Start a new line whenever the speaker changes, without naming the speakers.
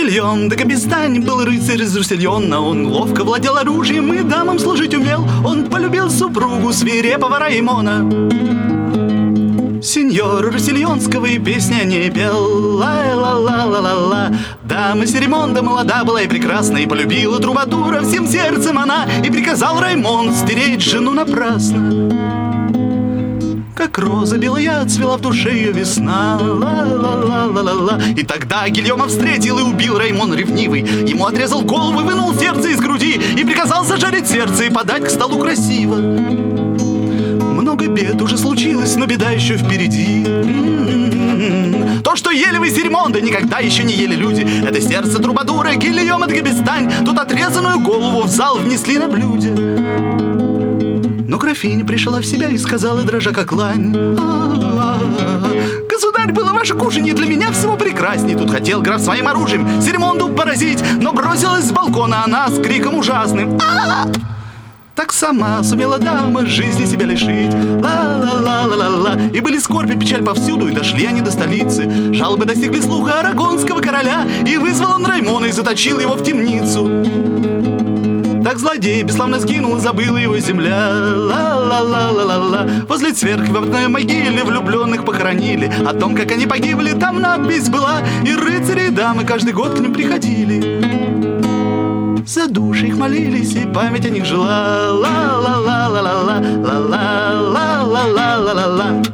Гильем де Капистань был рыцарь из Руссельона. Он ловко владел оружием и дамам служить умел. Он полюбил супругу свирепого Раймона. Сеньора Руссельонского и песни о ней пел. Ла-ла-ла-ла-ла-ла. Дама Серемонда молода была и прекрасна, и полюбила трубадура всем сердцем она. И приказал Раймон стереть жену напрасно. Как роза белая отцвела в душе ее весна. Ла-ла-ла-ла-ла-ла. И тогда Гильома встретил и убил Раймон ревнивый. Ему отрезал голову и вынул сердце из груди. И приказал зажарить сердце и подать к столу красиво. Много бед уже случилось, но беда еще впереди. То, что ели вы, Серемонда, никогда еще не ели люди. Это сердце трубадура Гильома де Капистань. Тут отрезанную голову в зал внесли на блюде. Но графиня пришла в себя и сказала, дрожа как лань: государь, было ваше кушанье для меня всего прекрасней. Тут хотел граф своим оружием Серемонду поразить, но бросилась с балкона она с криком ужасным: так сама сумела дама жизни себя лишить. Ла-ла-ла-ла-ла-ла. И были скорбь и печаль повсюду, и дошли они до столицы. Жалобы достигли слуха арагонского короля, и вызвал он Раймона и заточил его в темницу. Так злодей бесславно сгинул, и забыла его земля. Ла-ла-ла-ла-ла-ла. Возле церкви в одной могиле влюбленных похоронили. О том, как они погибли, там надпись была, и рыцари и дамы каждый год к ним приходили. За души их молились, и память о них жила. Ла-ла-ла-ла-ла-ла. Ла-ла-ла-ла-ла-ла-ла-ла.